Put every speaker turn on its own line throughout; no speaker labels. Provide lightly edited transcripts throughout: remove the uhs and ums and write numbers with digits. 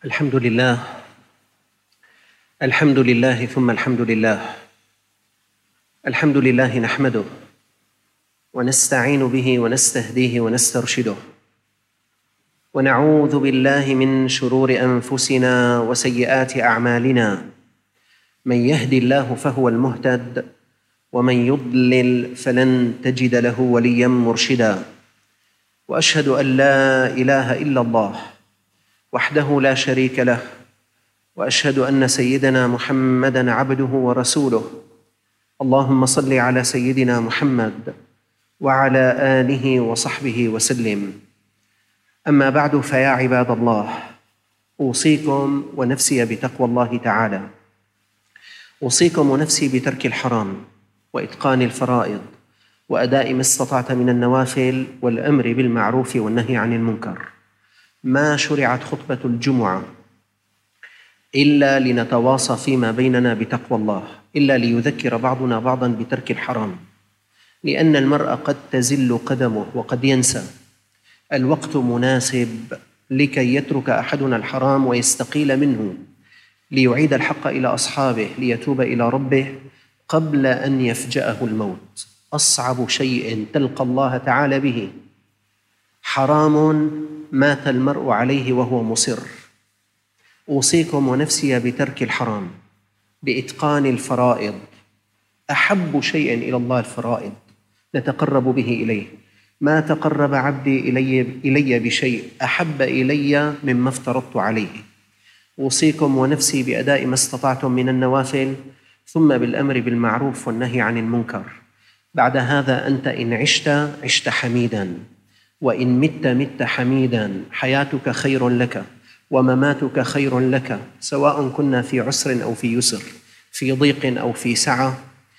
الحمد لله. الحمد لله ثم الحمد لله. الحمد لله نحمده ونستعين به ونستهديه ونسترشده، ونعوذ بالله من شرور أنفسنا وسيئات أعمالنا. من يهد الله فهو المهتد، ومن يضلل فلن تجد له وليا مرشدا. وأشهد أن لا إله إلا الله وحده لا شريك له، وأشهد أن سيدنا محمدًا عبده ورسوله. اللهم صل على سيدنا محمد وعلى آله وصحبه وسلم. أما بعد، فيا عباد الله، أوصيكم ونفسي بتقوى الله تعالى. أوصيكم ونفسي بترك الحرام وإتقان الفرائض وأداء ما استطعت من النوافل والأمر بالمعروف والنهي عن المنكر. ما شرعت خطبة الجمعة إلا لنتواصى فيما بيننا بتقوى الله، إلا ليذكر بعضنا بعضاً بترك الحرام، لأن المرء قد تزل قدمه وقد ينسى. الوقت مناسب لكي يترك أحدنا الحرام ويستقيل منه، ليعيد الحق إلى أصحابه، ليتوب إلى ربه قبل أن يفجأه الموت. أصعب شيء تلقى الله تعالى به حرام مات المرء عليه وهو مصر. أوصيكم ونفسي بترك الحرام، بإتقان الفرائض. أحب شيء إلى الله الفرائض، نتقرب به إليه. ما تقرب عبدي إلي بشيء أحب إلي مما افترضت عليه. أوصيكم ونفسي بأداء ما استطعتم من النوافل، ثم بالأمر بالمعروف والنهي عن المنكر. بعد هذا أنت إن عشت حميداً، وإن مت حميداً. حياتك خير لك ومماتك خير لك، سواء كنا في عسر أو في يسر، في ضيق أو في سعة،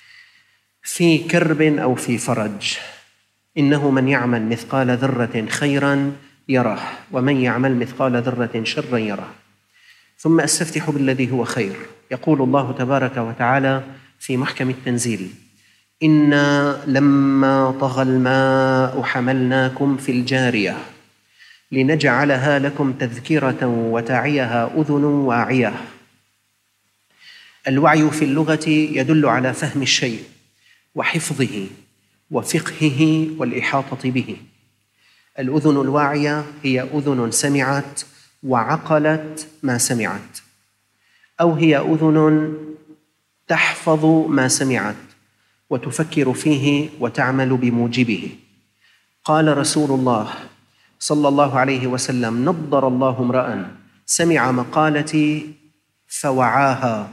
في كرب أو في فرج. إنه من يعمل مثقال ذرة خيراً يره، ومن يعمل مثقال ذرة شراً يره. ثم أستفتح بالذي هو خير. يقول الله تبارك وتعالى في محكم التنزيل: إنا لما طغى الماء حملناكم في الجارية لنجعلها لكم تذكرة وتعيها أذن واعية. الوعي في اللغة يدل على فهم الشيء وحفظه وفقهه والإحاطة به. الأذن الواعية هي أذن سمعت وعقلت ما سمعت، أو هي أذن تحفظ ما سمعت وتفكر فيه وتعمل بموجبه. قال رسول الله صلى الله عليه وسلم: نضر الله امرأ سمع مقالتي فوعاها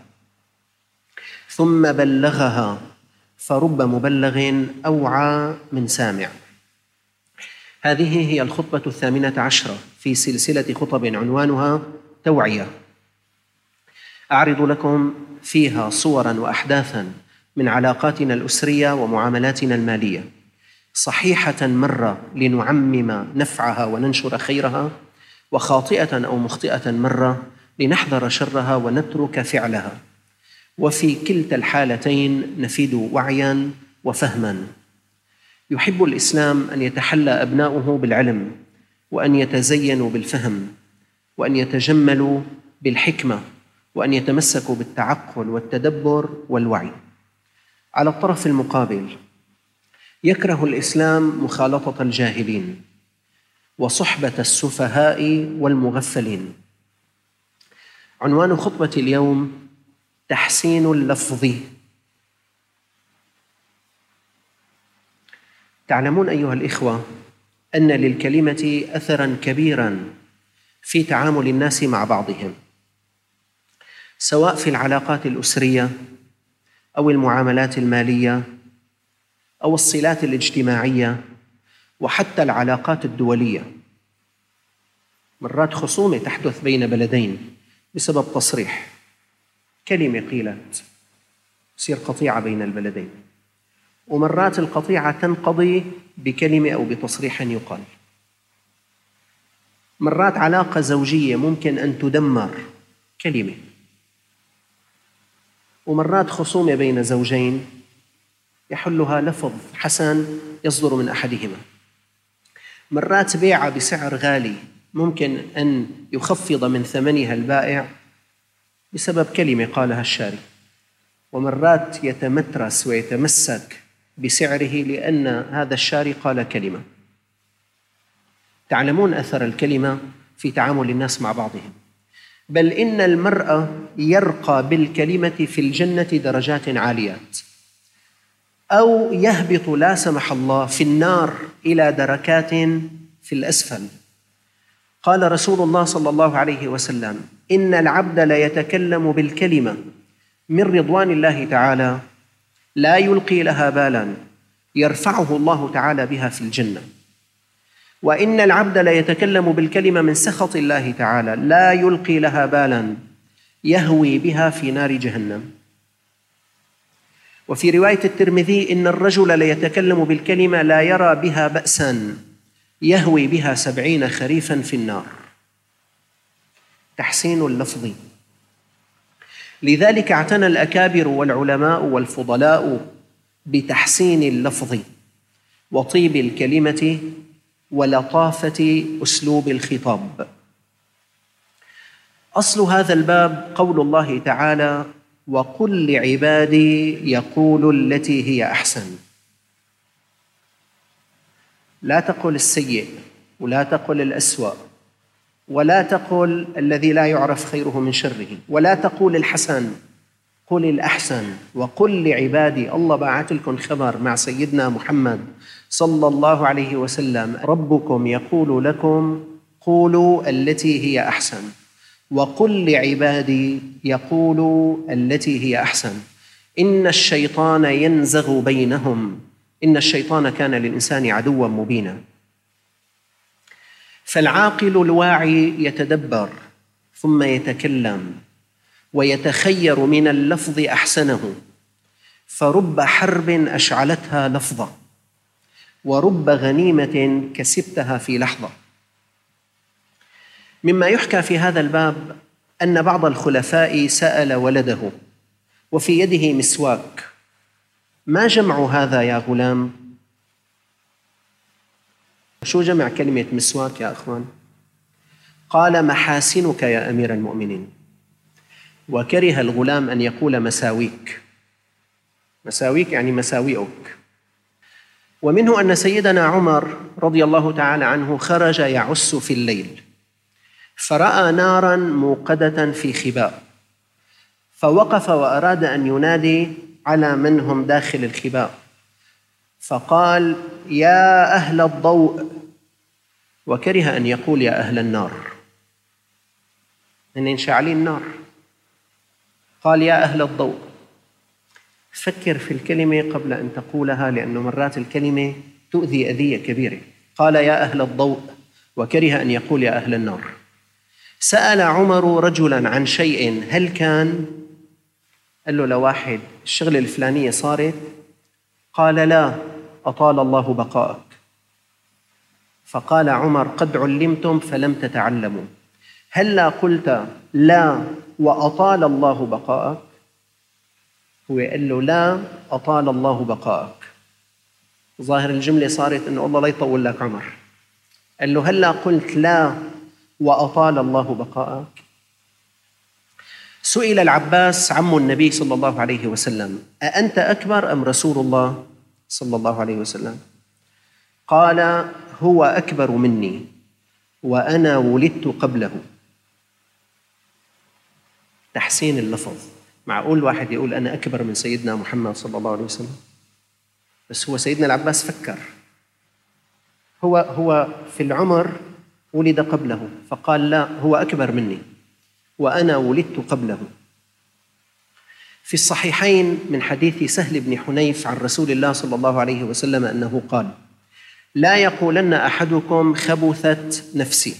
ثم بلغها، فرب مبلغ أوعى من سامع. هذه هي الخطبة 18 في سلسلة خطب عنوانها توعية. أعرض لكم فيها صوراً وأحداثاً من علاقاتنا الأسرية ومعاملاتنا المالية، صحيحة مرة لنعمم نفعها وننشر خيرها، وخاطئة أو مخطئة مرة لنحذر شرها ونترك فعلها. وفي كلتا الحالتين نفيد وعياً وفهماً. يحب الإسلام أن يتحلى أبناؤه بالعلم، وأن يتزينوا بالفهم، وأن يتجملوا بالحكمة، وأن يتمسكوا بالتعقل والتدبر والوعي. على الطرف المقابل، يكره الإسلام مخالطة الجاهلين وصحبة السفهاء والمغفلين. عنوان خطبة اليوم: تحسين اللفظ. تعلمون أيها الإخوة أن للكلمة أثراً كبيراً في تعامل الناس مع بعضهم، سواء في العلاقات الأسرية أو المعاملات المالية أو الصلات الاجتماعية، وحتى العلاقات الدولية. مرات خصومة تحدث بين بلدين بسبب تصريح، كلمة قيلت تصير قطيعة بين البلدين، ومرات القطيعة تنقضي بكلمة أو بتصريح يقال. مرات علاقة زوجية ممكن أن تدمر كلمة، ومرات خصومة بين زوجين يحلها لفظ حسن يصدر من أحدهما. مرات بيعة بسعر غالي ممكن أن يخفض من ثمنها البائع بسبب كلمة قالها الشاري، ومرات يتمترس ويتمسك بسعره لأن هذا الشاري قال كلمة. تعلمون أثر الكلمة في تعامل الناس مع بعضهم، بل إن المرء يرقى بالكلمة في الجنة درجات عاليات، أو يهبط لا سمح الله في النار إلى دركات في الأسفل. قال رسول الله صلى الله عليه وسلم: إن العبد ليتكلم بالكلمة من رضوان الله تعالى لا يلقي لها بالا يرفعه الله تعالى بها في الجنة، وإن العبد ليتكلم بالكلمة من سخط الله تعالى لا يلقي لها بالا يهوي بها في نار جهنم. وفي رواية الترمذي: إن الرجل ليتكلم بالكلمة لا يرى بها بأسا يهوي بها 70 خريفا في النار. تحسين اللفظ. لذلك اعتنى الأكابر والعلماء والفضلاء بتحسين اللفظ وطيب الكلمة ولطافة أسلوب الخطاب. أصل هذا الباب قول الله تعالى: وقل لعبادي يقولوا التي هي أحسن. لا تقل السيء، ولا تقل الأسوأ، ولا تقل الذي لا يعرف خيره من شره، ولا تقول الحسن، قل الأحسن. وقل لعبادي، الله بعث لكم خبر مع سيدنا محمد صلى الله عليه وسلم: ربكم يقول لكم قولوا التي هي أحسن، وقل لعبادي يقولوا التي هي أحسن، إن الشيطان ينزغ بينهم، إن الشيطان كان للإنسان عدوا مبينا. فالعاقل الواعي يتدبر ثم يتكلم ويتخير من اللفظ أحسنه، فرب حرب أشعلتها لفظة، ورب غنيمة كسبتها في لحظة. مما يحكى في هذا الباب أن بعض الخلفاء سأل ولده وفي يده مسواك: ما جمع هذا يا غلام؟ شو جمع كلمة مسواك يا أخوان؟ قال: محاسنك يا أمير المؤمنين. وكره الغلام أن يقول مساويك. مساويك يعني مساوئك. ومنه أن سيدنا عمر رضي الله تعالى عنه خرج يعس في الليل، فرأى ناراً موقدة في خباء، فوقف وأراد أن ينادي على من هم داخل الخباء، فقال: يا أهل الضوء، وكره أن يقول يا أهل النار، إن شاعلين النار، قال: يا أهل الضوء. فكر في الكلمة قبل أن تقولها، لأنه مرات الكلمة تؤذي أذية كبيرة. قال: يا أهل الضوء، وكره أن يقول يا أهل النار. سأل عمر رجلاً عن شيء هل كان؟ قال له لواحد: الشغلة الفلانية صارت؟ قال: لا، أطال الله بقاءك. فقال عمر: قد علمتم فلم تتعلموا، هلا قلت لا وأطال الله بقاءك؟ هو قال له لا، أطال الله بقاءك. ظاهر الجملة صارت إنه الله لا يطول لك عمر. قال له: هلا قلت لا وأطال الله بقاءك؟ سئل العباس عم النبي صلى الله عليه وسلم: أأنت أكبر أم رسول الله صلى الله عليه وسلم؟ قال: هو أكبر مني وأنا ولدت قبله. تحسين اللفظ. معقول واحد يقول أنا أكبر من سيدنا محمد صلى الله عليه وسلم؟ بس هو سيدنا العباس فكر، هو في العمر ولد قبله، فقال لا، هو أكبر مني وأنا ولدت قبله. في الصحيحين من حديث سهل بن حنيف عن رسول الله صلى الله عليه وسلم أنه قال: لا يقولن أحدكم خبثت نفسي.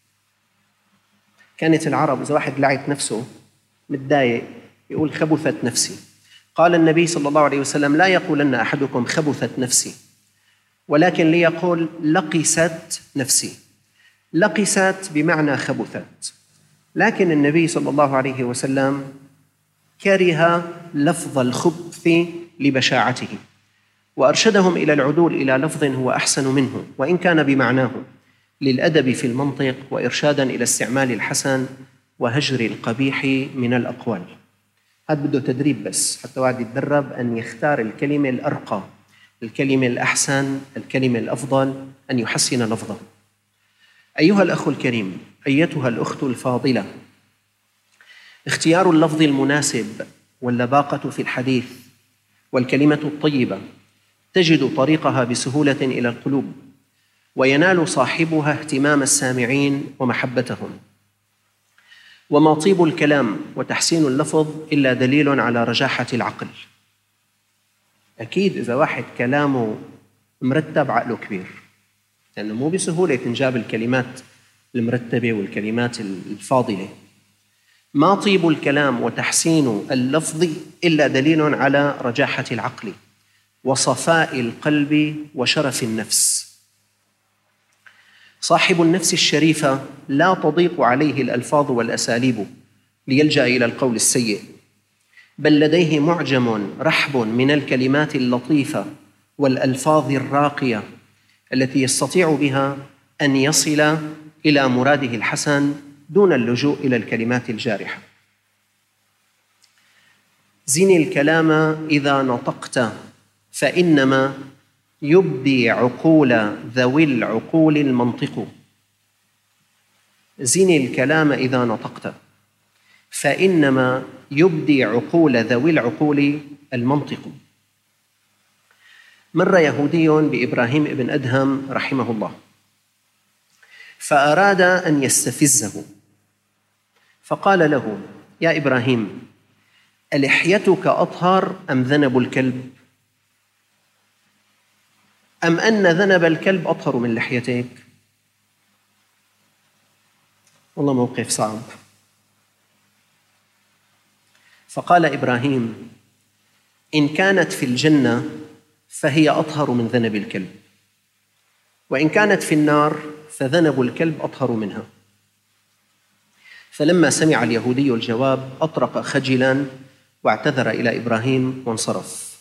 كانت العرب إذا واحد لعت نفسه متضايق يقول خبثت نفسي. قال النبي صلى الله عليه وسلم: لا يقولن أحدكم خبثت نفسي، ولكن ليقول لقست نفسي. لقست بمعنى خبثت، لكن النبي صلى الله عليه وسلم كره لفظ الخبث لبشاعته، وأرشدهم إلى العدول إلى لفظ هو أحسن منه وإن كان بمعناه. للأدب في المنطق وإرشاداً إلى استعمال الحسن وهجر القبيح من الأقوال. هذا بده تدريب بس حتى واحد يتدرب أن يختار الكلمة الأرقى، الكلمة الأحسن، الكلمة الأفضل، أن يحسن لفظه. أيها الأخ الكريم، أيتها الأخت الفاضلة، اختيار اللفظ المناسب واللباقة في الحديث والكلمة الطيبة تجد طريقها بسهولة إلى القلوب، وينال صاحبها اهتمام السامعين ومحبتهم. وما طيب الكلام وتحسين اللفظ إلا دليل على رجاحة العقل. أكيد إذا واحد كلامه مرتب عقله كبير، لأنه مو بسهولة تنجاب الكلمات المرتبة والكلمات الفاضلة. ما طيب الكلام وتحسين اللفظ إلا دليل على رجاحة العقل وصفاء القلب وشرف النفس. صاحب النفس الشريفة لا تضيق عليه الألفاظ والأساليب ليلجأ إلى القول السيء، بل لديه معجم رحب من الكلمات اللطيفة والألفاظ الراقية التي يستطيع بها أن يصل إلى مراده الحسن دون اللجوء إلى الكلمات الجارحة. زن الكلام إذا نطقت فإنما يبدي عقول ذوي العقول المنطق. زن الكلام إذا نطقت فإنما يبدي عقول ذوي العقول المنطق. مر يهودي بإبراهيم بن أدهم رحمه الله فأراد أن يستفزه، فقال له: يا إبراهيم، ألحيتك أطهر أم ذنب الكلب؟ أم أن ذنب الكلب أطهر من لحيتك؟ والله موقف صعب. فقال إبراهيم: إن كانت في الجنة فهي أطهر من ذنب الكلب، وإن كانت في النار فذنب الكلب أطهر منها. فلما سمع اليهودي الجواب أطرق خجلاً واعتذر إلى إبراهيم وانصرف.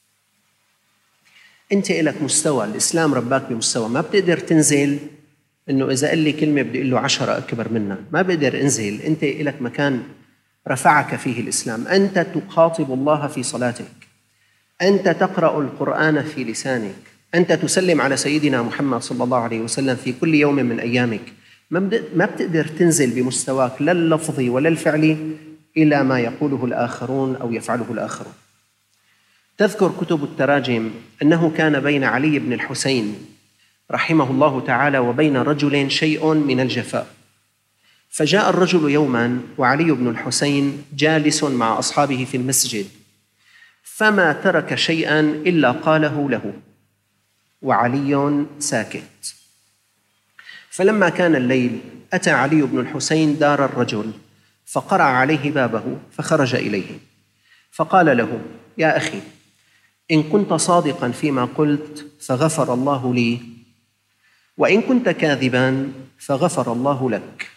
أنت إلك مستوى، الإسلام رباك بمستوى، ما بتقدر تنزل إنه إذا قال لي كلمة بدي أقول له 10 أكبر منها، ما بقدر أنزل. أنت إلك مكان رفعك فيه الإسلام. أنت تخاطب الله في صلاتك، أنت تقرأ القرآن في لسانك، أنت تسلم على سيدنا محمد صلى الله عليه وسلم في كل يوم من أيامك. ما بتقدر تنزل بمستواك لا اللفظي ولا الفعلي إلى ما يقوله الآخرون أو يفعله الآخرون. تذكر كتب التراجم أنه كان بين علي بن الحسين رحمه الله تعالى وبين رجل شيء من الجفاء، فجاء الرجل يوما وعلي بن الحسين جالس مع أصحابه في المسجد، فما ترك شيئا إلا قاله له وعلي ساكت. فلما كان الليل أتى علي بن الحسين دار الرجل فقرع عليه بابه فخرج إليه، فقال له: يا أخي، إن كنت صادقاً فيما قلت فغفر الله لي، وإن كنت كاذباً فغفر الله لك.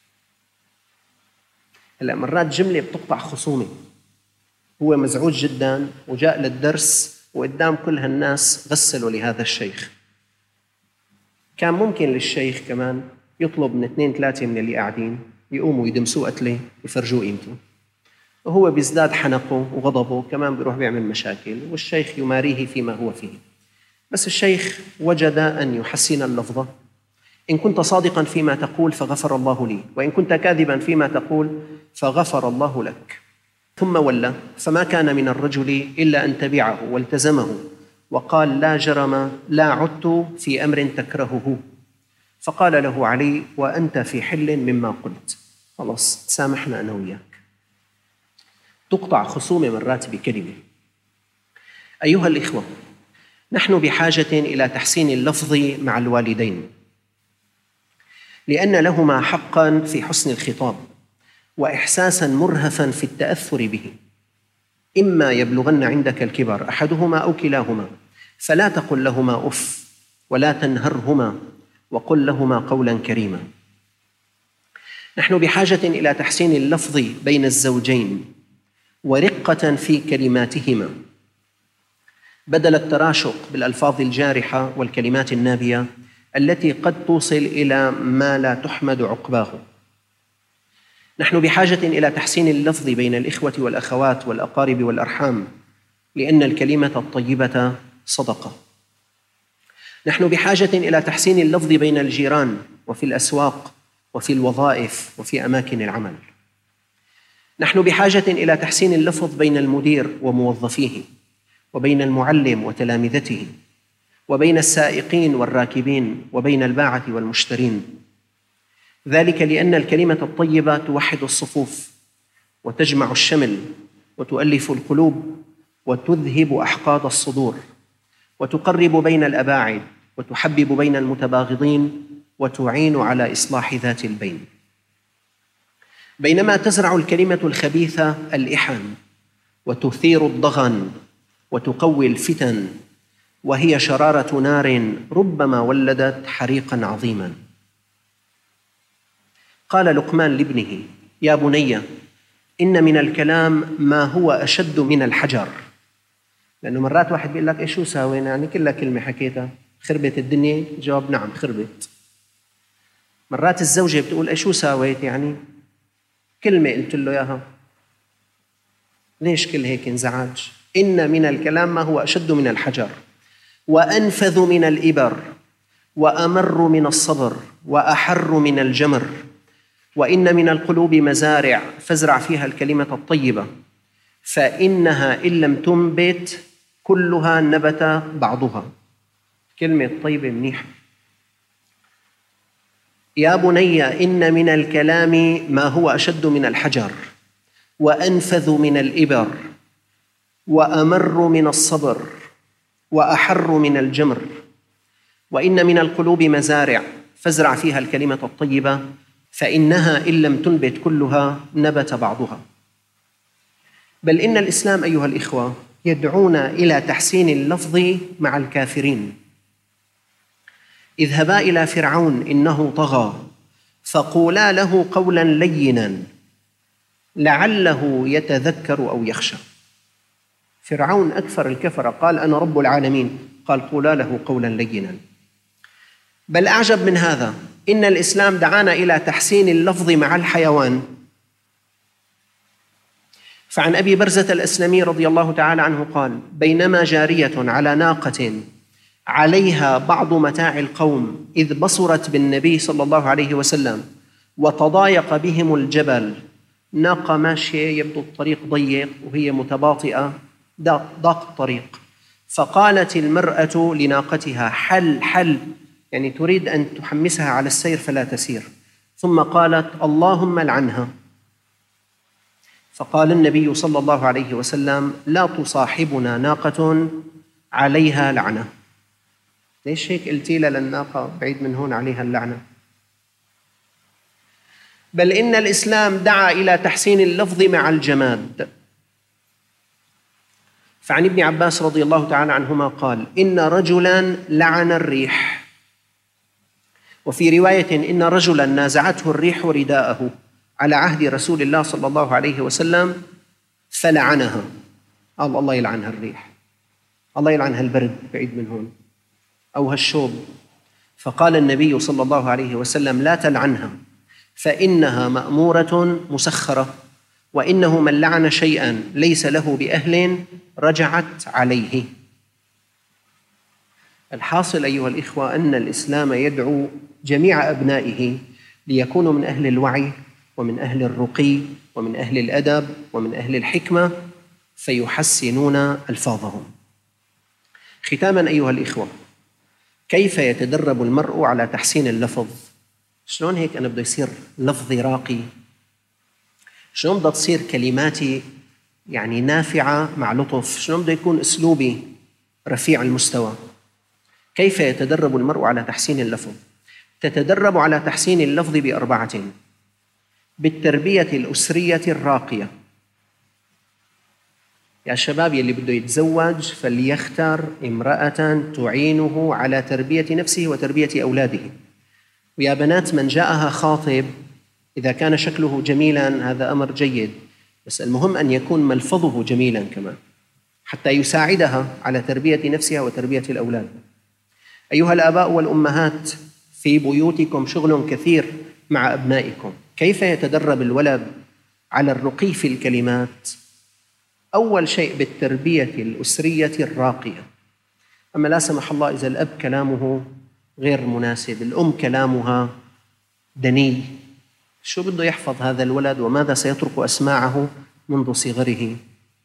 هلأ مرات جملة بتقطع خصومة. هو مزعوج جداً وجاء للدرس وقدام كل هالناس غسلوا لهذا الشيخ. كان ممكن للشيخ كمان يطلب من 2-3 من اللي قاعدين يقوموا يدمسوه قتله يفرجوه قيمته، وهو بيزداد حنقه وغضبه، كمان بيروح بيعمل مشاكل والشيخ يماريه فيما هو فيه. بس الشيخ وجد أن يحسن اللفظة: إن كنت صادقاً فيما تقول فغفر الله لي، وإن كنت كاذباً فيما تقول فغفر الله لك. ثم ولى، فما كان من الرجل إلا أن تبعه والتزمه وقال: لا جرم، لا عدت في أمر تكرهه. فقال له علي: وأنت في حل مما قلت، خلاص تسامحنا أنا وياك. تقطع خصومة مرات بكلمة. أيها الإخوة، نحن بحاجة إلى تحسين اللفظ مع الوالدين، لأن لهما حقاً في حسن الخطاب وإحساساً مرهفاً في التأثر به. إما يبلغن عندك الكبر أحدهما أو كلاهما فلا تقل لهما أف ولا تنهرهما وقل لهما قولاً كريما. نحن بحاجة إلى تحسين اللفظ بين الزوجين ورقة في كلماتهما، بدل التراشق بالألفاظ الجارحة والكلمات النابية التي قد توصل إلى ما لا تحمد عقباه. نحن بحاجة إلى تحسين اللفظ بين الإخوة والأخوات والأقارب والأرحام، لأن الكلمة الطيبة صدقة. نحن بحاجة إلى تحسين اللفظ بين الجيران وفي الأسواق وفي الوظائف وفي أماكن العمل. نحن بحاجة إلى تحسين اللفظ بين المدير وموظفيه، وبين المعلم وتلامذته، وبين السائقين والراكبين، وبين الباعة والمشترين. ذلك لأن الكلمة الطيبة توحد الصفوف وتجمع الشمل وتؤلف القلوب وتذهب أحقاد الصدور وتقرب بين الأباعد وتحبب بين المتباغضين وتعين على إصلاح ذات البين. بينما تزرع الكلمة الخبيثة الإحن وتثير الضغن وتقوي الفتن، وهي شرارة نار ربما ولدت حريقاً عظيماً. قال لقمان لابنه: يا بني إن من الكلام ما هو أشد من الحجر. لأنه مرات واحد بيقول لك: إيش شو ساوي؟ يعني كلها كلمة حكيتها خربت الدنيا. جواب: نعم خربت. مرات الزوجة بتقول: إيش شو ساويت؟ يعني كلمة قلت له إياها، ليش كل هيك انزعاج؟ إن من الكلام ما هو أشد من الحجر وأنفذ من الإبر وأمر من الصبر وأحر من الجمر، وإن من القلوب مزارع فازرع فيها الكلمة الطيبة، فإنها إن لم تنبت كلها نبت بعضها. كلمة طيبة منيحة. يا بني إن من الكلام ما هو أشد من الحجر وأنفذ من الإبر وأمر من الصبر وأحر من الجمر، وإن من القلوب مزارع فازرع فيها الكلمة الطيبة، فإنها إن لم تنبت كلها نبت بعضها. بل إن الإسلام أيها الإخوة يدعونا إلى تحسين اللفظ مع الكافرين. اذهبا إلى فرعون إنه طغى فقولا له قولا لينا لعله يتذكر أو يخشى. فرعون أكفر الكفر، قال: أنا رب العالمين، قال: قولا له قولا لينا. بل أعجب من هذا، إن الإسلام دعانا إلى تحسين اللفظ مع الحيوان. فعن أبي برزة الأسلمي رضي الله تعالى عنه قال: بينما جارية على ناقة عليها بعض متاع القوم إذ بصرت بالنبي صلى الله عليه وسلم وتضايق بهم الجبل. ناقة ماشية يبدو الطريق ضيق وهي متباطئة، ضاق الطريق، فقالت المرأة لناقتها: حل حل، يعني تريد أن تحمسها على السير فلا تسير. ثم قالت: اللهم لعنها. فقال النبي صلى الله عليه وسلم: لا تصاحبنا ناقة عليها لعنة. ليش هيك قلتي لها للناقة بعيد من هون عليها اللعنة؟ بل إن الإسلام دعا إلى تحسين اللفظ مع الجماد. فعن ابن عباس رضي الله تعالى عنهما قال: إن رجلاً لعن الريح. وفي رواية: إن رجلاً نازعته الريح رداءه على عهد رسول الله صلى الله عليه وسلم فلعنها. قال: الله يلعنها الريح، الله يلعنها البرد بعيد من هون، أو هالشوب. فقال النبي صلى الله عليه وسلم: لا تلعنها، فإنها مأمورة مسخرة، وإنه من لعن شيئاً ليس له بأهل رجعت عليه. الحاصل أيها الإخوة أن الإسلام يدعو جميع أبنائه ليكونوا من أهل الوعي ومن أهل الرقي ومن أهل الأدب ومن أهل الحكمة، فيحسنون ألفاظهم. ختاماً أيها الإخوة، كيف يتدرب المرء على تحسين اللفظ؟ شلون هيك أنا بده يصير لفظي راقي؟ شلون بدها تصير كلماتي يعني نافعة مع لطف؟ شلون بده يكون أسلوبي رفيع المستوى؟ كيف يتدرب المرء على تحسين اللفظ؟ تتدرب على تحسين اللفظ بأربعة: بالتربية الأسرية الراقية. يا شباب يلي بده يتزوج فليختار امرأة تعينه على تربية نفسه وتربية أولاده. ويا بنات من جاءها خاطب إذا كان شكله جميلاً هذا أمر جيد، بس المهم أن يكون ملفظه جميلاً كمان حتى يساعدها على تربية نفسها وتربية الأولاد. أيها الآباء والأمهات، في بيوتكم شغل كثير مع أبنائكم. كيف يتدرب الولد على الرقي في الكلمات؟ أول شيء بالتربية الأسرية الراقية. أما لا سمح الله إذا الأب كلامه غير مناسب، الأم كلامها دني، شو بده يحفظ هذا الولد وماذا سيترك أسماعه منذ صغره؟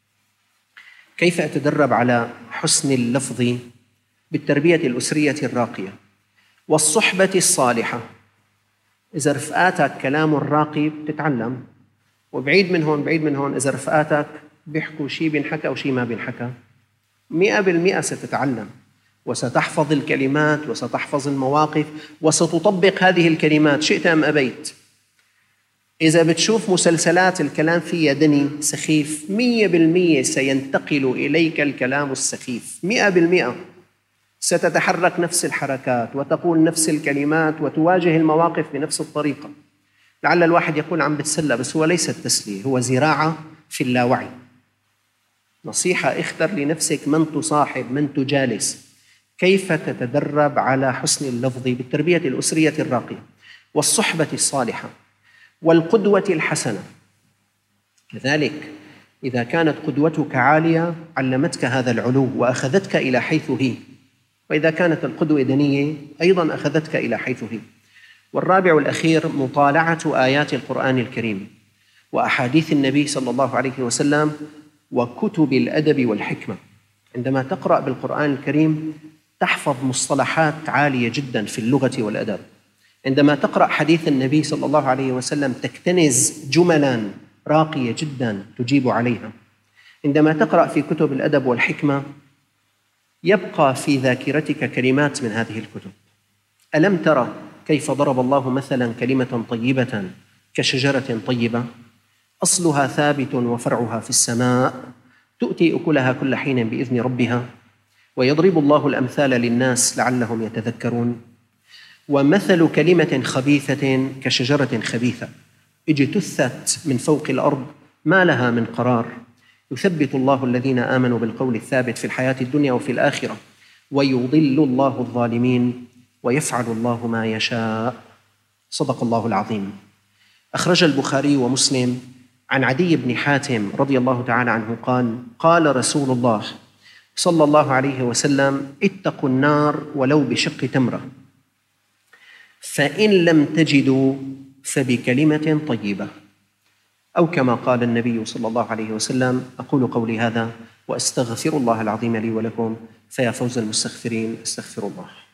كيف أتدرب على حسن اللفظ؟ بالتربية الأسرية الراقية والصحبة الصالحة. إذا رفقاتك كلام الراقي بتتعلم، وبعيد من هون بعيد من هون إذا رفقاتك بيحكوا شيء بينحكى وشيء ما بينحكى، 100% ستتعلم وستحفظ الكلمات وستحفظ المواقف وستطبق هذه الكلمات شئت أم أبيت. إذا بتشوف مسلسلات الكلام فيها دني سخيف، 100% سينتقل إليك الكلام السخيف، 100% ستتحرك نفس الحركات وتقول نفس الكلمات وتواجه المواقف بنفس الطريقة. لعل الواحد يقول عم بتسلى، بس هو ليس التسلية، هو زراعة في اللاوعي. نصيحة: اختر لنفسك من تصاحب، من تجالس. كيف تتدرب على حسن اللفظ؟ بالتربية الأسرية الراقية والصحبة الصالحة والقدوة الحسنة. كذلك إذا كانت قدوتك عالية علمتك هذا العلو وأخذتك إلى حيث هي، وإذا كانت القدوة دنية أيضاً أخذتك إلى حيث هي. والرابع والأخير مطالعة آيات القرآن الكريم وأحاديث النبي صلى الله عليه وسلم وكتب الأدب والحكمة. عندما تقرأ بالقرآن الكريم تحفظ مصطلحات عالية جداً في اللغة والأدب. عندما تقرأ حديث النبي صلى الله عليه وسلم تكتنز جملاً راقية جداً تجيب عليها. عندما تقرأ في كتب الأدب والحكمة يبقى في ذاكرتك كلمات من هذه الكتب. ألم ترى كيف ضرب الله مثلاً كلمة طيبة كشجرة طيبة أصلها ثابت وفرعها في السماء تؤتي أكلها كل حين بإذن ربها ويضرب الله الأمثال للناس لعلهم يتذكرون. ومثل كلمة خبيثة كشجرة خبيثة اجتثت من فوق الأرض ما لها من قرار يثبت الله الذين آمنوا بالقول الثابت في الحياة الدنيا وفي الآخرة ويضل الله الظالمين ويفعل الله ما يشاء. صدق الله العظيم. أخرج البخاري ومسلم عن عدي بن حاتم رضي الله تعالى عنه قال: قال رسول الله صلى الله عليه وسلم: اتقوا النار ولو بشق تمرة، فإن لم تجدوا فبكلمة طيبة، أو كما قال النبي صلى الله عليه وسلم. أقول قولي هذا وأستغفر الله العظيم لي ولكم، فيا فوز المستغفرين. استغفر الله.